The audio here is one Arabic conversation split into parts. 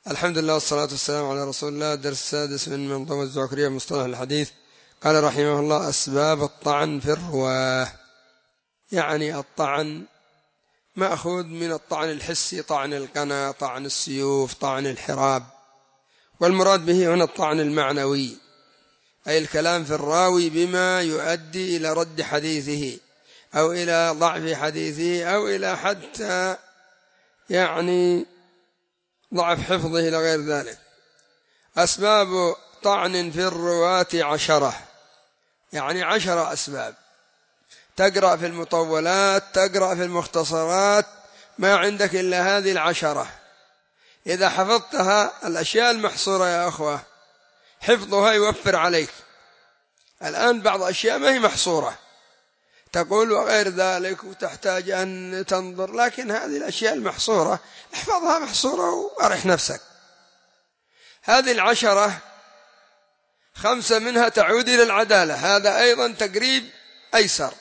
الحمد لله والصلاة والسلام على رسول الله. الدرس السادس من منظومة الزعكرية مصطلح الحديث. قال رحمه الله: أسباب الطعن في الرواة. يعني الطعن مأخوذ من الطعن الحسي، طعن القنا، طعن السيوف، طعن الحراب، والمراد به هنا الطعن المعنوي، أي الكلام في الراوي بما يؤدي إلى رد حديثه أو إلى ضعف حديثه أو إلى حتى ضعف حفظه إلى غير ذلك. أسباب طعن في الرواة 10، 10 أسباب. تقرأ في المطولات، تقرأ في المختصرات، ما عندك إلا هذه 10. إذا حفظتها، الأشياء المحصورة يا أخوة حفظها يوفر عليك. الآن بعض أشياء ما هي محصورة، تقول وغير ذلك وتحتاج أن تنظر، لكن هذه الأشياء المحصورة احفظها محصورة وأرح نفسك. هذه 10 5 منها تعود إلى العدالة، هذا أيضا تقريب أيسر،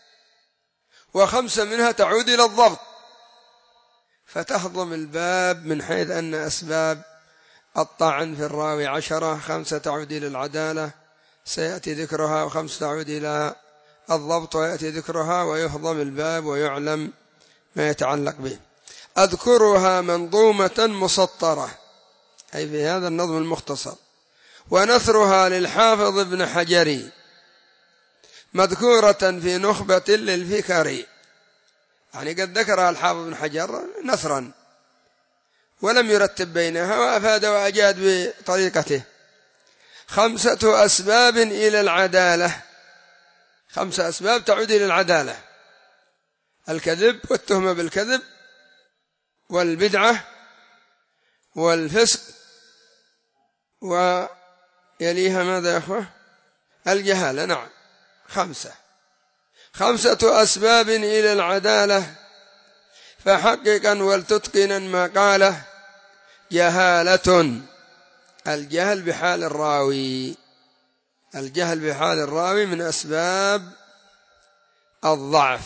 و5 منها تعود إلى الضبط، فتهضم الباب من حيث أن أسباب الطعن في الراوي 10، 5 تعود إلى العدالة سيأتي ذكرها، و5 تعود إلى الضبط ويأتي ذكرها، ويهضم الباب ويعلم ما يتعلق به. أذكرها منظومة مسطرة، أي في هذا النظم المختصر، ونثرها للحافظ ابن حجر مذكورة في نخبة للفكري. قد ذكرها الحافظ ابن حجر نثرا ولم يرتب بينها، وأفاد وأجاد بطريقته. 5 أسباب إلى العدالة، 5 أسباب تعود إلى العدالة: الكذب والتهمة بالكذب، والبدعة، والفسق، ويليها ماذا يا أخوة؟ الجهالة. نعم، 5 أسباب إلى العدالة، فحققا ولتتقنا ما قاله: جهالة، الجهل بحال الراوي، الجهل بحال الراوي من أسباب الضعف.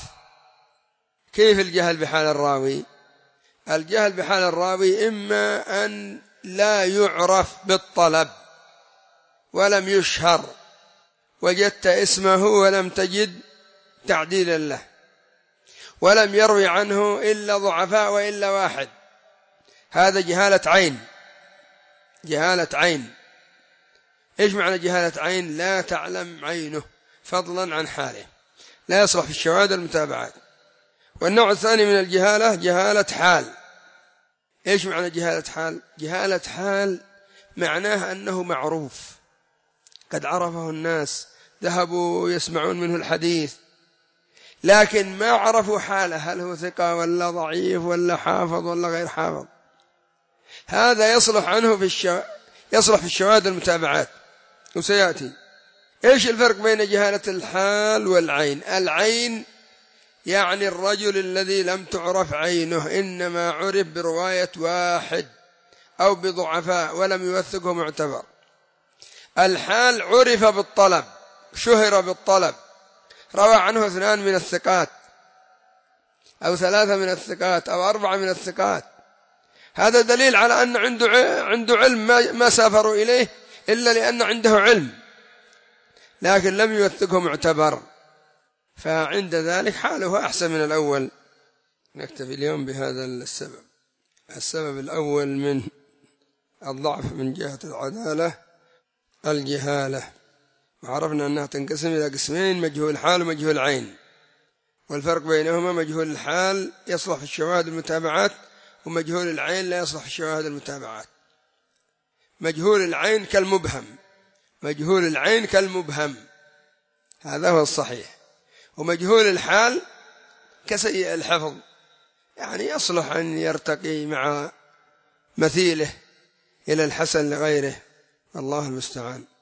كيف الجهل بحال الراوي؟ الجهل بحال الراوي إما أن لا يعرف بالطلب ولم يشهر، وجدت اسمه ولم تجد تعديلا له، ولم يروي عنه إلا ضعفاء وإلا واحد، هذا جهالة عين. جهالة عين. إيش معنى جهالة عين؟ لا تعلم عينه فضلا عن حاله، لا يصلح في الشواهد المتابعات. والنوع الثاني من الجهالة جهالة حال. إيش معنى جهالة حال؟ جهالة حال معناه أنه معروف، قد عرفه الناس، ذهبوا يسمعون منه الحديث، لكن ما عرفوا حاله، هل هو ثقة ولا ضعيف ولا حافظ ولا غير حافظ. هذا يصلح في الشواهد المتابعات، وسيأتي. إيش الفرق بين جهالة الحال والعين؟ العين يعني الرجل الذي لم تعرف عينه، إنما عرف برواية واحد أو بضعفاء ولم يوثقه معتبر. الحال عرف بالطلب، شهر بالطلب، روى عنه 2 من الثقات أو 3 من الثقات أو 4 من الثقات، هذا دليل على أن عنده علم، ما سافروا إليه إلا لأن عنده علم، لكن لم يوثقه معتبر، فعند ذلك حاله أحسن من الأول. نكتفي اليوم بهذا السبب الأول من الضعف من جهة العدالة: الجهالة. وعرفنا أنها تنقسم إلى قسمين: مجهول الحال ومجهول العين، والفرق بينهما: مجهول الحال يصلح في الشواهد المتابعات، ومجهول العين لا يصلح في الشواهد المتابعات. مجهول العين كالمبهم، مجهول العين كالمبهم، هذا هو الصحيح. ومجهول الحال كسيء الحفظ، يصلح أن يرتقي مع مثيله إلى الحسن لغيره، الله المستعان.